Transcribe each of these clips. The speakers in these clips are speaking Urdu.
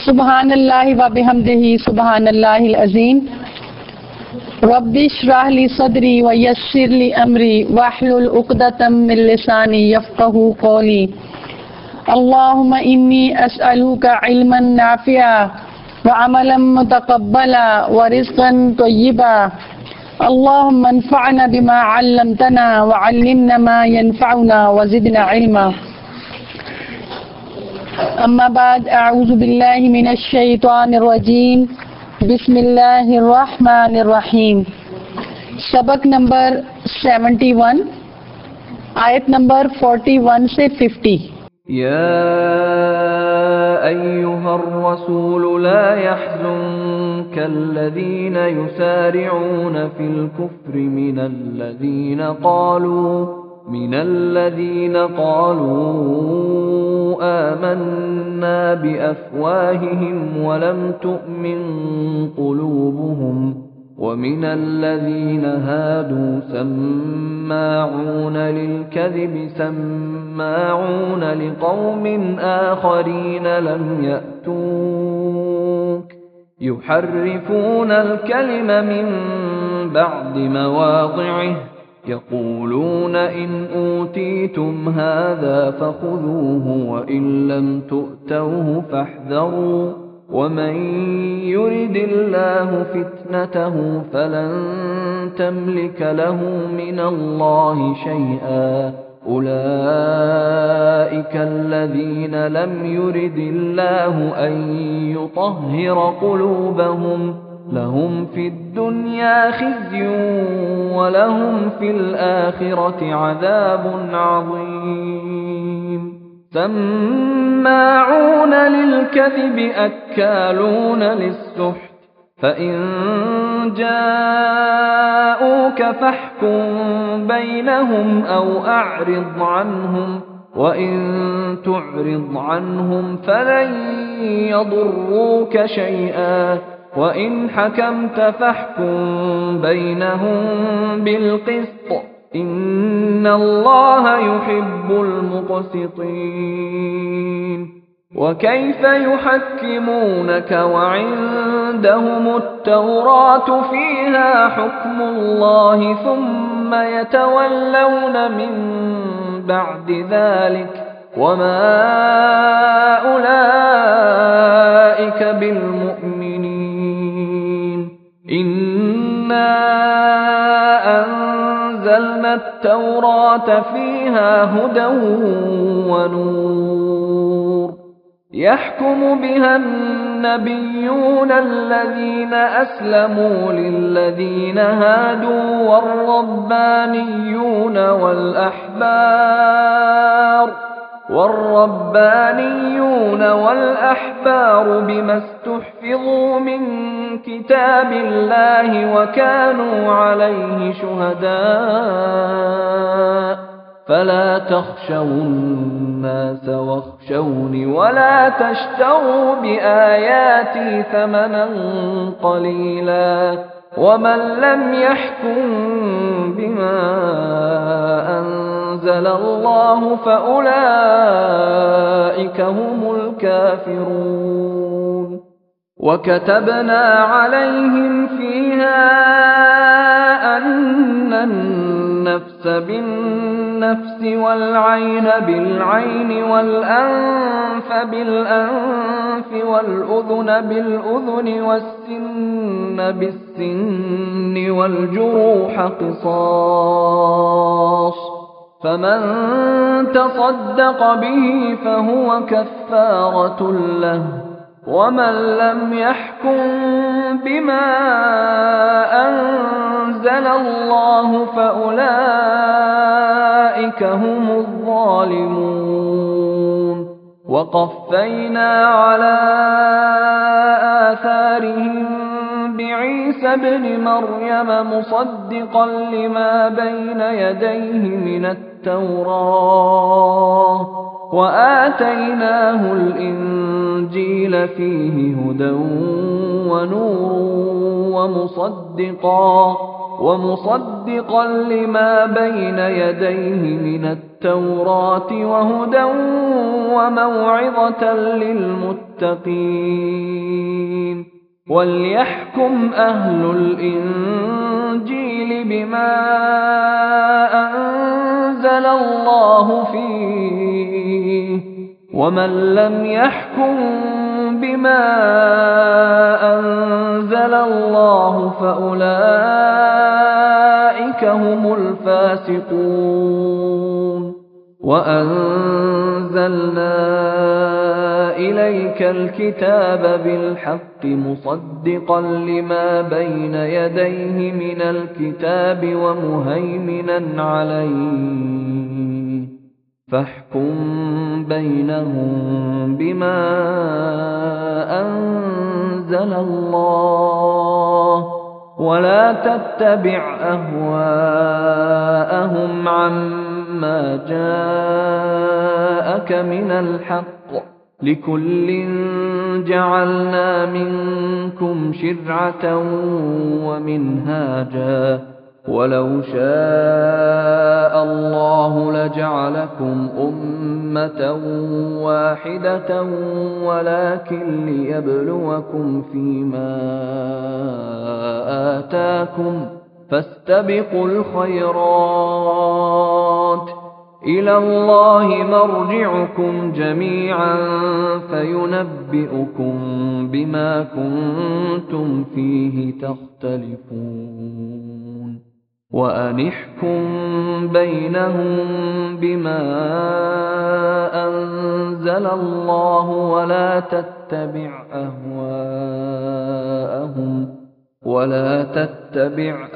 सुब्हानल्लाहि व बिहम्दिही सुब्हानल्लाहिल अज़ीम। रब्बि इश्रह ली सदरी व यस्सिर ली अमरी वहलुल उक़दतम मिन लिसानी यफ़क़हू क़ौली। अल्लाहुम्मा इन्नी अस्अलुका इल्मन नाफ़िआ व अमलन मुतक़ब्बला व रिज़्क़न तय्यिबा। अल्लाहुम्मा अन्फ़अना बिमा अल्लमतना व अल्लिमना मा यनफ़अुना व ज़िदना इल्मा। अम्मा बाद, अऊज़ु बिल्लाहि मिनश शैतानिर रजीम। बिस्मिल्लाहिर रहमानिर रहीम। सबक नंबर 71, आयत नंबर 41 से 50। या अय्युहर रसूल ला यहज़ुनकल्लज़ीना युसारिऊना फिल कुफ्रि मिनल्लज़ीना क़ालू आमन्ना बिअफ़वाहिहिम वलम तुअमिन क़ुलूबुहुम वमिन الذين هادوا سماعون للكذب سماعون لقوم آخرين لم يأتوك يحرفون الكلم من بعد مواضعه يقولون إن أوتيتم هذا فخذوه وإن لم تؤتوه فاحذروا ومن يرد الله فتنته فلن تملك له من الله شيئا أولئك الذين لم يرد الله أن يطهر قلوبهم لهم في الدنيا خزي ولهم في الآخرة عذاب عظيم سماعون للكذب أكالون للسحت فإن جاءوك فاحكم بينهم أو أعرض عنهم وإن تعرض عنهم فلن يضروك شيئا وإن حكمت فاحكم بينهم بالقسط إن الله يحب المقسطين وكيف يحكمونك وعندهم التوراة فيها حكم الله ثم يتولون من بعد ذلك وما أولئك بالمؤمنين إنا أنزلنا التوراة فيها هدى ونور يحكم بها النبيون الذين أسلموا للذين هادوا والربانيون والأحبار بما استحفظوا من كتاب الله وكانوا عليه شهداء فلا تخشوا الناس واخشوني ولا تشتروا بآياتي ثمنا قليلا ومن لم يحكم بما أنزل الله فأولئك هم الكافرون وكتبنا عليهم فيها أن النفس بالنفس والعين بالعين والأنف بالأنف والأذن بالأذن والسن بالسن والجروح قصاص فمن تصدق به فهو كفارة له ومن لم يحكم بما أنزل الله فأولئك هم الظالمون وقفينا على آثارهم بعيسى ابن مريم مصدقا لما بين يديه من التوراة وآتيناه الإنجيل فيه هدى ونور ومصدقا لما بين يديه من التوراة وهدى وموعظة للمتقين وليحكم أهل الإنجيل بما أنزل الله فيه ومن لم يحكم بما أنزل الله فأولئك هم الفاسقون وأنزلنا إليك الكتاب بالحق مصدقا لما بين يديه من الكتاب ومهيمنا عليه فاحكم بينهم بما أنزل الله ولا تتبع أهواءهم عما جاءك من الحق لكل جعلنا منكم شرعة ومنهاجا ولو شاء الله لجعلكم أمة واحدة ولكن ليبلوكم فيما آتاكم فاستبقوا الخيرات إلى الله مرجعكم جميعا فينبئكم بما كنتم فيه تختلفون وأن احكم بينهم بما أنزل الله ولا تتبع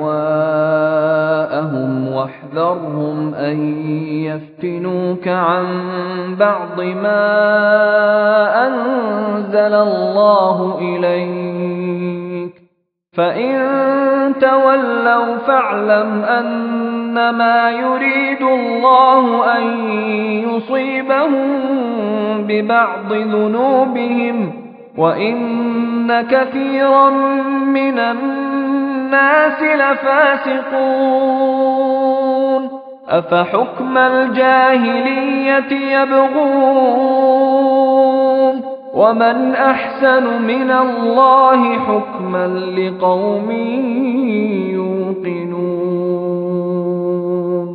أهواءهم واحذرهم أن يفتنوك عن بعض ما أنزل الله إليك فإن تولوا فاعلم أنما يريد الله أن يصيبهم ببعض ذنوبهم وإن كثيرا من الناس لفاسقون أفحكم الجاهلية يبغون ومن أحسن من الله حكما لقوم يوقنون.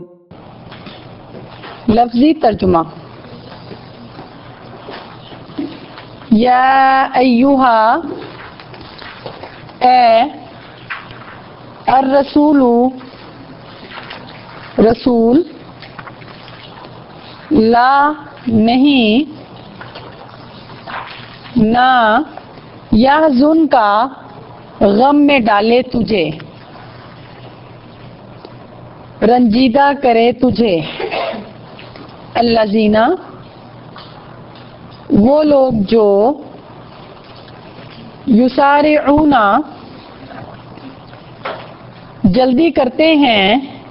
لفظی ترجمہ. یا ایہا اے الرسول رسول لا نہیں نہ یحزن کا غم میں ڈالے تجھے رنجیدہ کرے تجھے الذین وہ لوگ جو یسارعون جلدی کرتے ہیں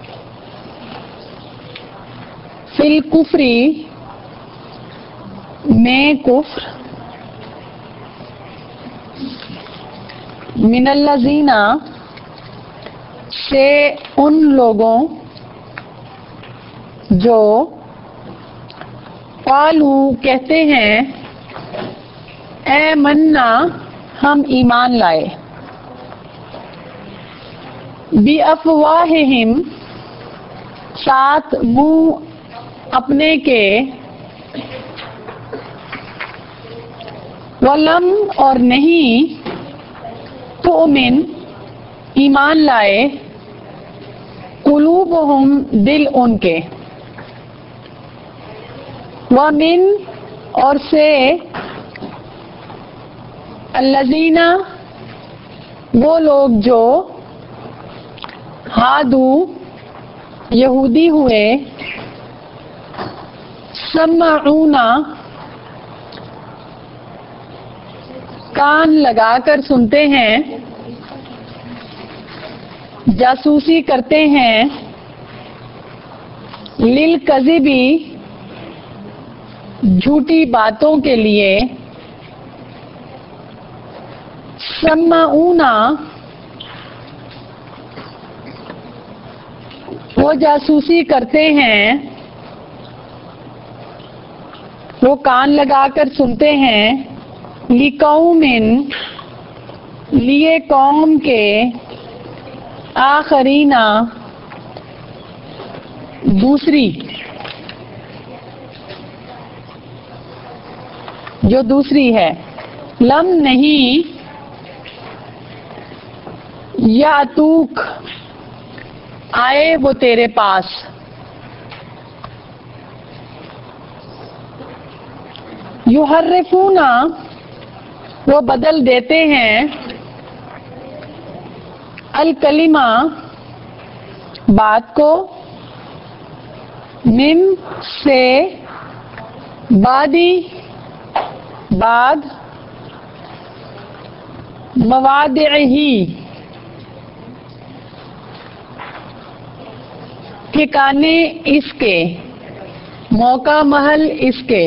فی الکفر میں کفر من الذین سے ان لوگوں جو قالو کہتے ہیں اے منا ہم ایمان لائے بی افواہہم ساتھ منہ اپنے کے ولم اور نہیں تؤمن ایمان لائے قلوبہم دل ان کے ومن اور سے الذین وہ لوگ جو ہادو یہودی ہوئے سمعون کان لگا کر سنتے ہیں جاسوسی کرتے ہیں للکذبی جھوٹی باتوں کے لیے سمعون وہ جاسوسی کرتے ہیں، وہ کان لگا کر سنتے ہیں، لِقَوْمٍ لیے قوم کے، آخرین دوسری جو دوسری ہے، لم نہیں، یاتوک آئے وہ تیرے پاس، یحرفون وہ بدل دیتے ہیں، الکلمہ بات کو، من سے، بعدی بعد، مواضعہ ٹھکانے اس کے، موقع محل اس کے،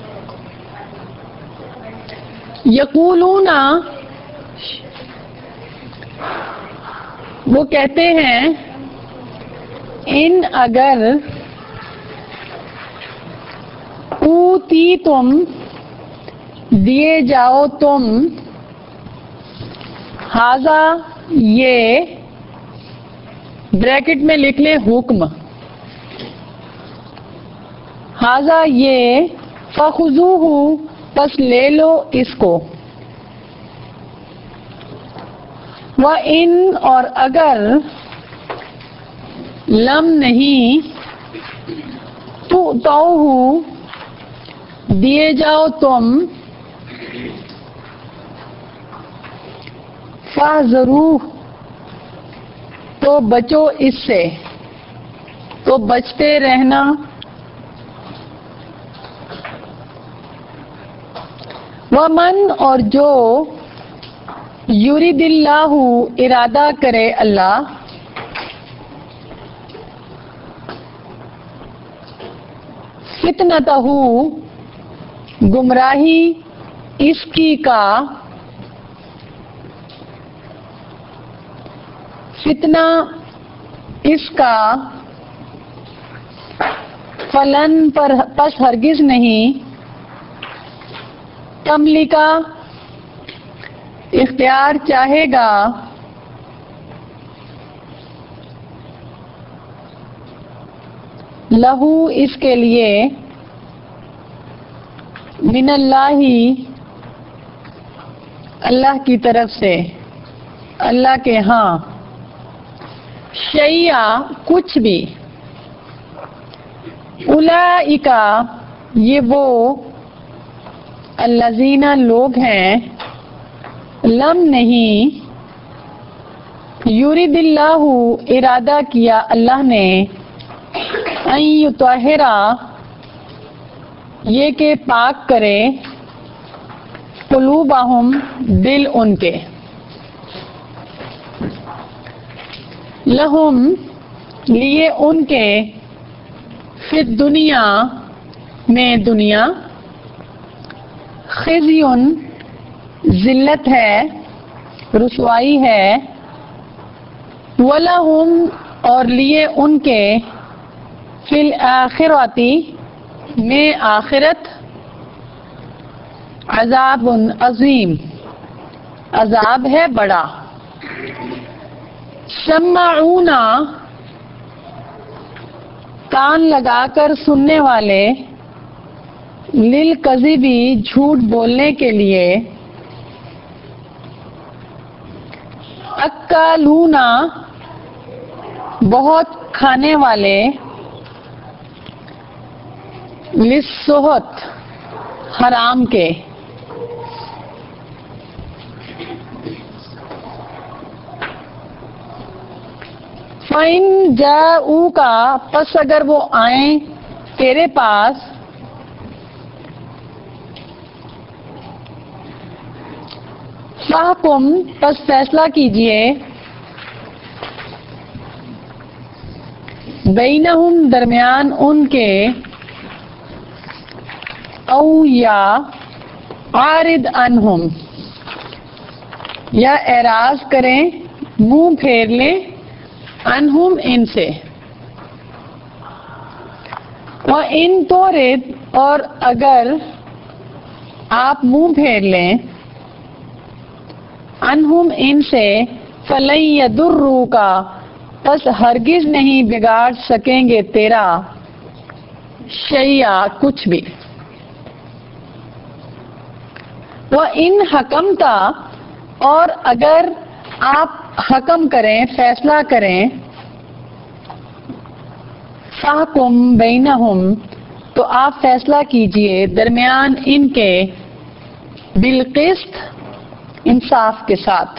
یقولون وہ کہتے ہیں، ان اگر، اوتی تم دیے جاؤ تم، ہاذا یہ، بریکٹ میں لکھ لیں حکم، ہاذا یہ، فخذوہ پس لے لو اس کو، وَإِنْ اور اگر، لم نہیں، تُؤْتَوْهُ دیے جاؤ تم، فَاحْذَرُوهُ تو بچو اس سے، تو بچتے رہنا، وَمَنْ اور جو، یرید اللہ ارادہ کرے اللہ، فتنتہ گمراہی اس کی کا، فتنہ اس کا، فلن پر پس ہرگز نہیں، تملکا اختیار چاہے گا، لہو اس کے لیے، من اللہ اللہ کی طرف سے، اللہ کے ہاں، شیء کچھ بھی، اولئک یہ وہ، الذین لوگ ہیں، لم نہیں، یرید اللہ ارادہ کیا اللہ نے، ان یطہر یہ کہ پاک کرے، قلوبہم دل ان کے، لہم لیے ان کے، فی الدنیا میں دنیا، خزیٌ ذلت ہے، رسوائی ہے، وَلَهُمْ اور لیے ان کے، فی الآخرۃ میں آخرت، عذاب عظیم عذاب ہے بڑا، سماعون کان لگا کر سننے والے، للکذب جھوٹ بولنے کے لیے، اکالون بہت کھانے والے، للسحت حرام کے، فَإِن جَاءُوكَ پس اگر وہ آئیں تیرے پاس، فَاحْكُم پس فیصلہ کیجئے، بینہم درمیان ان کے، او یا عارض عنہم یا اعراض کریں، منہ پھیر لیں، عنہم ان سے، وَإِن تُعْرِضْ اور اگر آپ منہ پھیر لیں عنہم ان سے فَلَن يَضُرُّوكَ پس ہرگز نہیں بگاڑ سکیں گے تیرا شیئا کچھ بھی. وَإِن حَكَمْتَ اور اگر آپ حکم کریں فیصلہ کریں فَحْكُم بَيْنَهُمْ تو آپ فیصلہ کیجئے درمیان ان کے بالقسط انصاف کے ساتھ.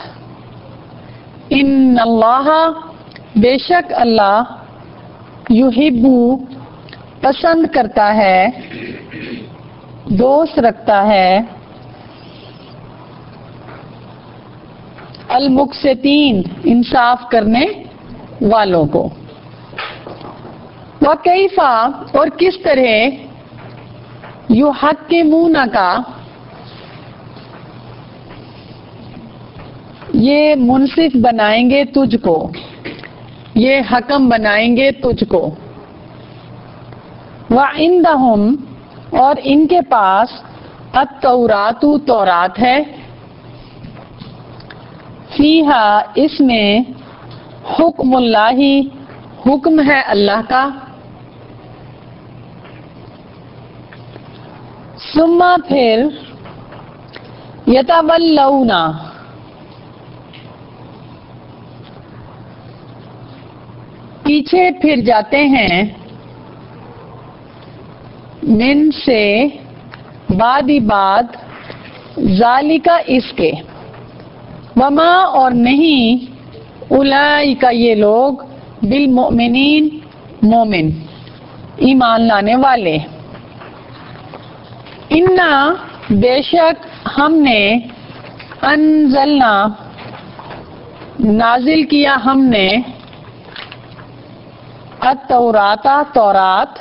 ان اللہ بے شک اللہ یحب پسند کرتا ہے دوست رکھتا ہے المقسطین انصاف کرنے والوں کو. وَكَيْفَ اور کس طرح یحکمونک یہ منصف بنائیں گے تجھ کو یہ حکم بنائیں گے تجھ کو. وَعِندَهُمْ اور ان کے پاس التورات تورات ہے فیہا اس میں حکم اللہ حکم ہے اللہ کا. ثم پھر یتولون پیچھے پھر جاتے ہیں من سے بعد ذالک اس کے وما اور نہیں اولئک یہ لوگ بالمؤمنین مومن ایمان لانے والے. انا بے شک ہم نے انزلنا نازل کیا ہم نے التورات تورات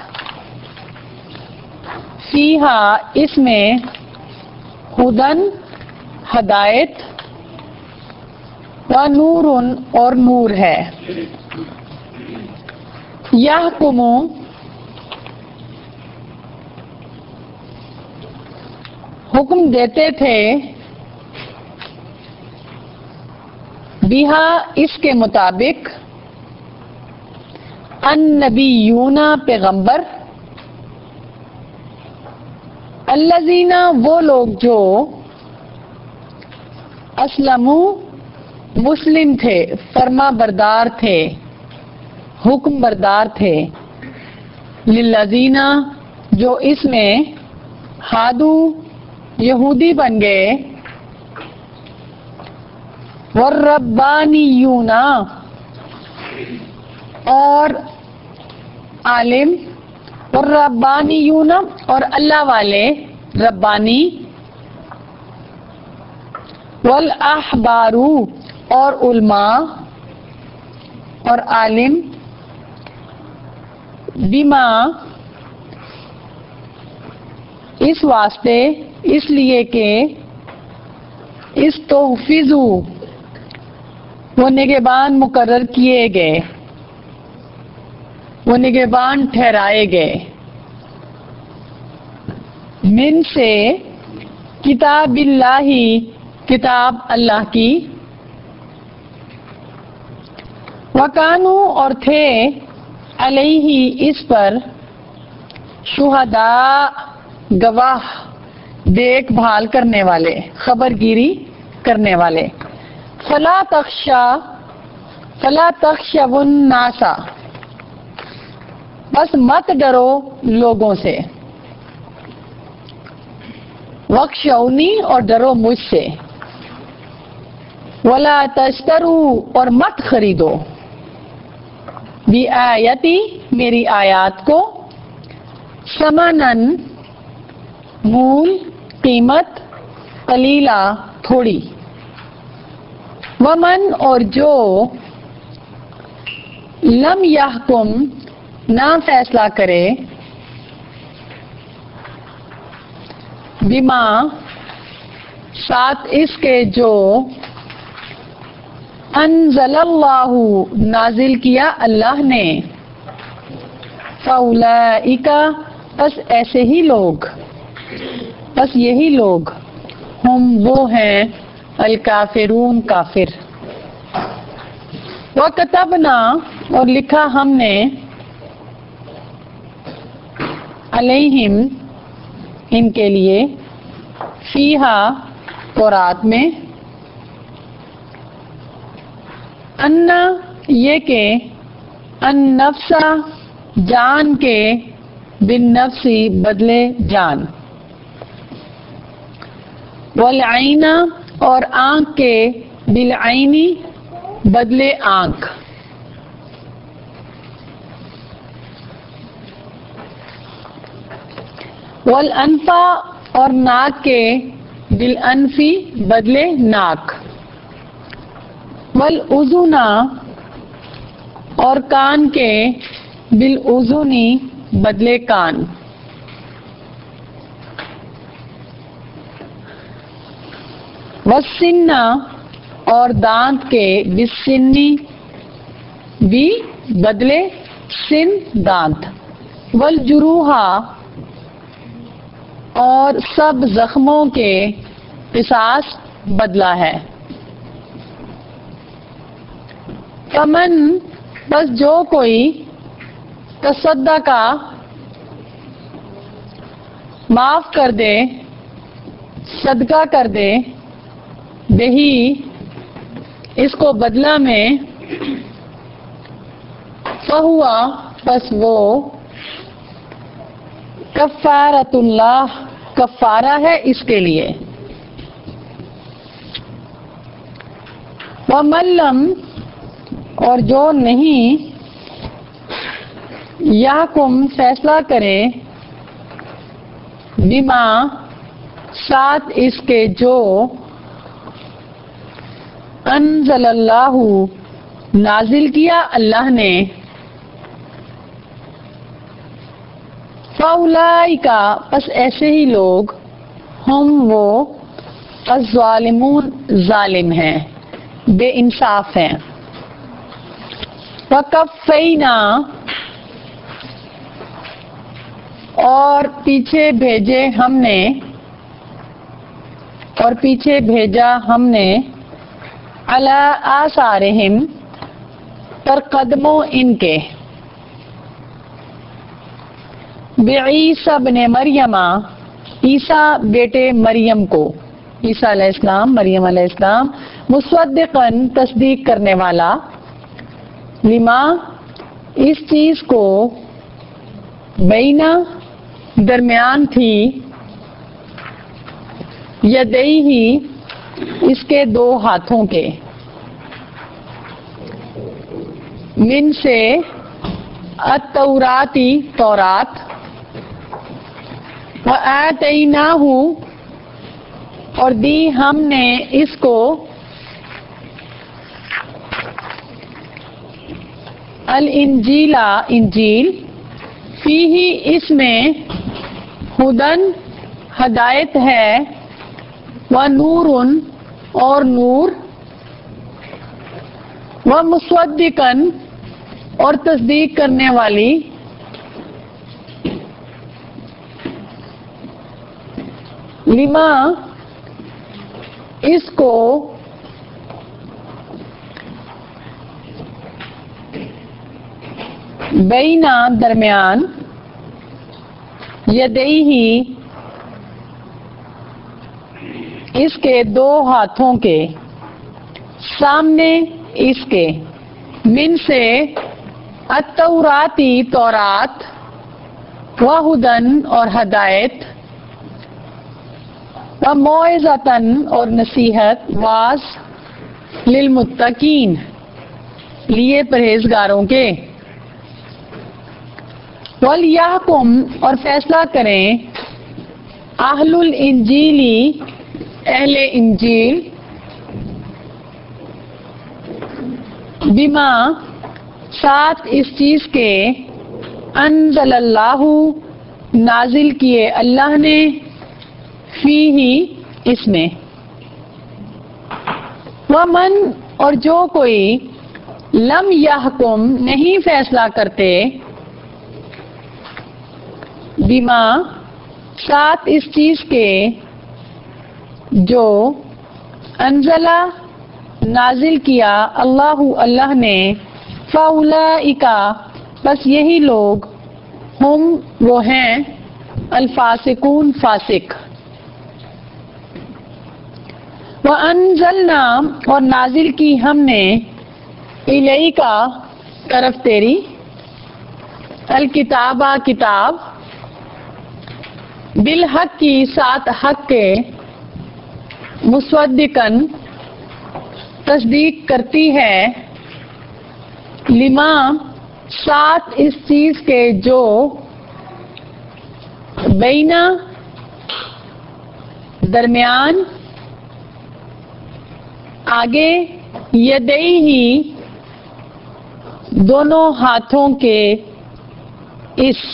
فیہا اس میں ہدن ہدایت ونور اور نور ہے. یحکم حکم دیتے تھے بہا اس کے مطابق النبیون پیغمبر الذین وہ لوگ جو اسلموا مسلم تھے فرما بردار تھے حکم بردار تھے للذین جو اس میں ہادو یہودی بن گئے والربانیون اور عالم والربانیون اور اللہ والے ربانی والاحبار اور علماء اور عالم بما اس واسطے اس لیے کہ استحفظوا وہ نگہبان مقرر کیے گئے وہ نگہبان ٹھہرائے گئے من سے کتاب اللہ کتاب اللہ کی وکانو اور تھے علیہ اس پر شہداء گواہ دیکھ بھال کرنے والے خبر گیری کرنے والے. فلا تخشوا الناس بس مت ڈرو لوگوں سے وخشونی اور ڈرو مجھ سے ولا تشتروا اور مت خریدو بآیتی میری آیات کو ثمنن مول قیمت قلیلا تھوڑی ومن اور جو لم یحکم نہ فیصلہ کرے بما ساتھ اس کے جو انزل اللہ نازل کیا اللہ نے فاولئک بس ایسے ہی لوگ، بس یہی لوگ، ہم وہ ہیں الکافرون کافر۔ وَكَتَبْنَا اور لکھا ہم نے، علیہم ان کے لیے، فیہا تورات میں، ان یہ کہ النفس جان کے، بالنفسی بدلے جان، والعین اور آنکھ کے، بالعینی بدلے آنکھ، والانف اور ناک کے، بالانفی بدلے ناک، والاذن اور کان کے، بالاذنی بدلے کان، والسن اور دانت کے، بالسنی بھی بدلے سن دانت، والجروح اور سب زخموں کے، قصاص بدلہ ہے۔ فمن بس جو کوئی، تصدق معاف کر دے، صدقہ کر دے، بہی اس کو بدلہ میں، فہوا پس وہ، کفارۃ اللہ کفارہ ہے اس کے لیے، ومن لم اور جو نہیں، یحکم فیصلہ کرے، بما ساتھ اس کے جو، انزل اللہ نازل کیا اللہ نے، فاولئک پس ایسے ہی لوگ، ہم وہ، الظالمون ظالم ہیں، بے انصاف ہیں۔ وَقَفَّيْنَا اور پیچھے بھیجے ہم نے، اور پیچھے بھیجا ہم نے، علی آثارہم پر قدموں ان کے، بعیسی ابن مریم عیسیٰ بیٹے مریم کو، عیسیٰ علیہ السلام، مریم علیہ السلام، مصدقاً تصدیق کرنے والا، لما اس چیز کو، بینا درمیان تھی، یدیہ اس کے دو ہاتھوں کے، من سے التوراتی تورات، وآتیناہ اور دی ہم نے اس کو، الانجیل انجیل، فیہ اس میں، ہدن ہدایت ہے، ونور اور نور، ومصدقاً اور تصدیق کرنے والی، لما اس کو، بینا درمیان، یدیہ اس کے دو ہاتھوں کے، سامنے اس کے، من سے التوراتی تورات، وہدن اور ہدایت، وموعظۃً اور نصیحت، واز، للمتقین لیے پرہیزگاروں کے، وَلْيَحْكُمْ اور فیصلہ کریں، اہل الانجیلی اہل انجیل، بما ساتھ اس چیز کے، انزل اللہ نازل کیے اللہ نے، فیہ اس میں، ومن اور جو کوئی، لم یحکم نہیں فیصلہ کرتے، بیما ساتھ اس چیز کے جو انزلہ نازل کیا اللہ نے، فاولئک بس یہی لوگ، ہم وہ ہیں، الفاسقون فاسق۔ وَأَنزَلْنَا اور نازل کی ہم نے، الیک طرف تیری، الکتاب کتاب، بالحق کی ساتھ حق کے، مصدقاً تصدیق کرتی ہے، لما ساتھ اس چیز کے جو بینا درمیان، آگے، یدیہ دونوں ہاتھوں کے، اس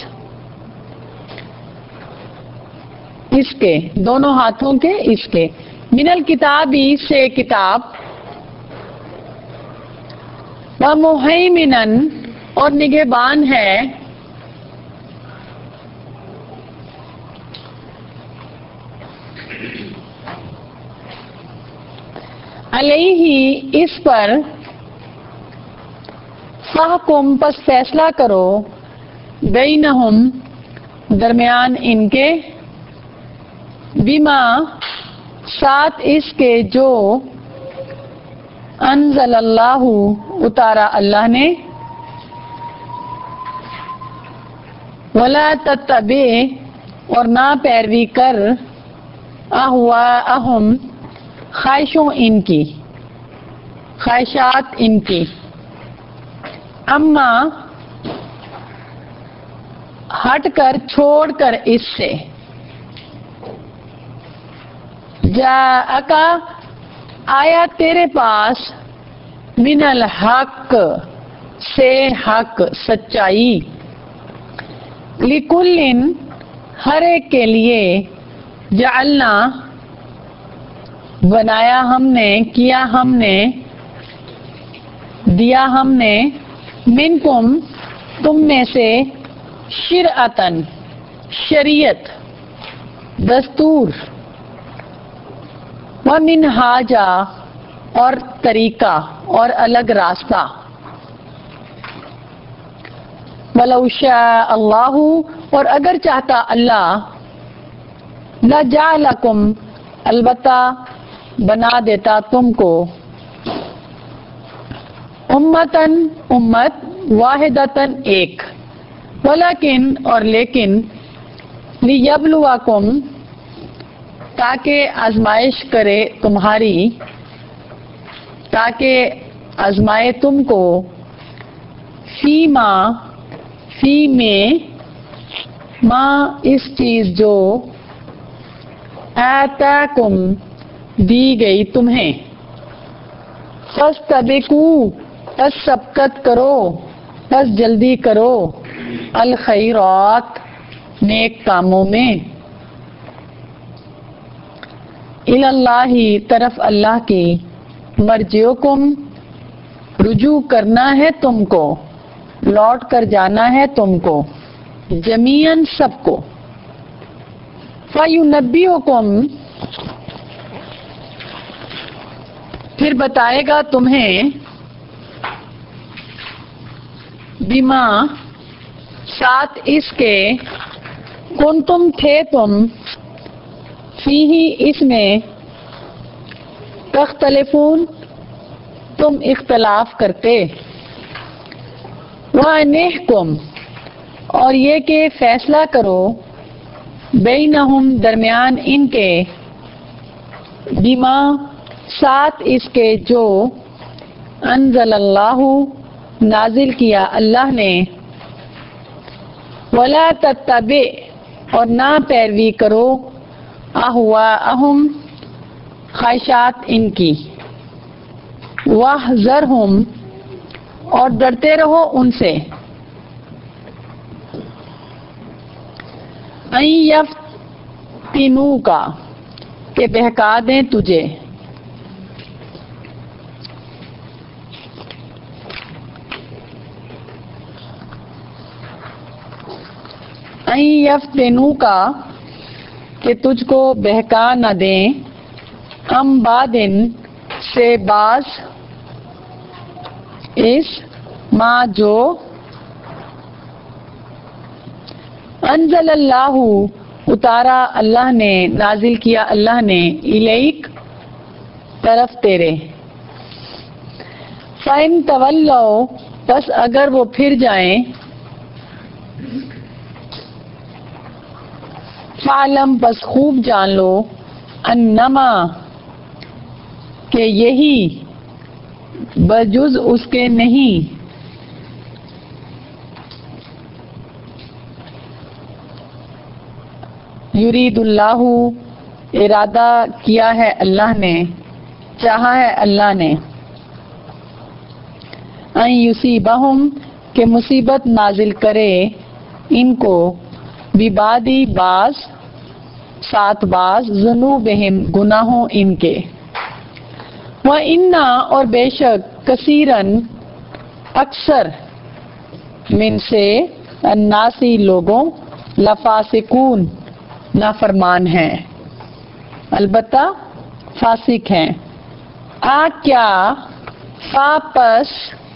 کے دونوں ہاتھوں کے، اس کے، من الکتابی سے کتاب، ومہیمناً اور نگہبان ہے، علیہ اس پر، فاحکم پس فیصلہ کرو، بینہم درمیان ان کے، بما ساتھ اس کے جو انزل اللہ اتارا اللہ نے، ولا تتبع اور نہ پیروی کر، اہواءہم خواہشوں ان کی، خواہشات ان کی، اما ہٹ کر چھوڑ کر اس سے، جاءک آیا تیرے پاس، من الحق سے حق سچائی، لکل ہر ایک کے لیے، جعلنا بنایا ہم نے، کیا ہم نے، دیا ہم نے، منکم تم میں سے، شرعتن شریعت، دستور، ومنہاجا اور طریقہ اور الگ راستہ، وَلَوْ شَاءَ اللہ اور اگر چاہتا اللہ، لَجَعَلَكُمْ البتہ بنا دیتا تم کو، امتاً امت، واحدتاً ایک، ولیکن اور لیکن، لیبلوکم تاکہ آزمائش کرے تمہاری، تاکہ آزمائے تم کو، فیما فی میں، ماں اس چیز جو، آتاکم دی گئی تمہیں، فاستبقوا پس سبقت کرو، پس جلدی کرو، الخیرات نیک کاموں میں، اللہ طرف اللہ کی، مرجعکم رجوع کرنا ہے تم کو، لوٹ کر جانا ہے تم کو، جمیعاً سب کو، فَيُنَبِّئُكُمْ پھر بتائے گا تمہیں، بما ساتھ اس کے، کنتم تھے تم، فیہ اس میں، تختلفون تم اختلاف کرتے، وَأَنِحْكُمْ اور یہ کہ فیصلہ کرو، بینہم درمیان ان کے، بما ساتھ اس کے جو، انزل اللہ نازل کیا اللہ نے، ولا تتبع اور نہ پیروی کرو، اہواءہم خواہشات ان کی، واحذرہم اور ڈرتے رہو ان سے، ان یفتنوک کہ بہکا دیں تجھے، ان یفتنو کا کہ تجھ کو بہکا نہ دیں، ام بادن سے باز، اس ما جو انزل اللہ اتارا اللہ نے، نازل کیا اللہ نے، الیک طرف تیرے، فَإِن تَوَلَّوْا پس اگر وہ پھر جائیں، فَعْلَمْ پس خوب جان لو، انما کہ یہی بجز اس کے نہیں، یرید اللہ ارادہ کیا ہے اللہ نے، چاہا ہے اللہ نے، ان یصیبہم کہ مصیبت نازل کرے ان کو، ببادی باز ساتھ باز، ذنوبہم گناہوں ان کے، وَإِنَّا اور بے شک، کثیرن اکثر، من سے الناسی لوگوں، لفاسقون نافرمان ہیں، البتہ فاسق ہیں، کیا فاپس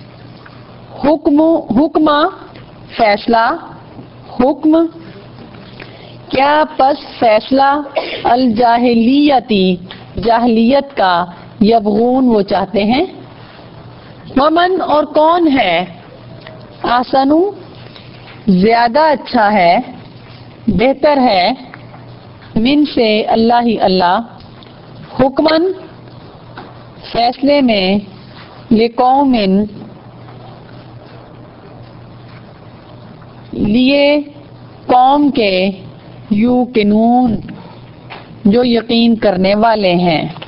حکمہ فیصلہ، حکم کیا پس فیصلہ، الجاہلیتی جاہلیت کا، یبغون وہ چاہتے ہیں، ومن اور کون ہے، احسن زیادہ اچھا ہے، بہتر ہے، من سے اللہ ہی اللہ، حکمن فیصلے میں، لقوم لیے قوم کے، یوقنون جو یقین کرنے والے ہیں۔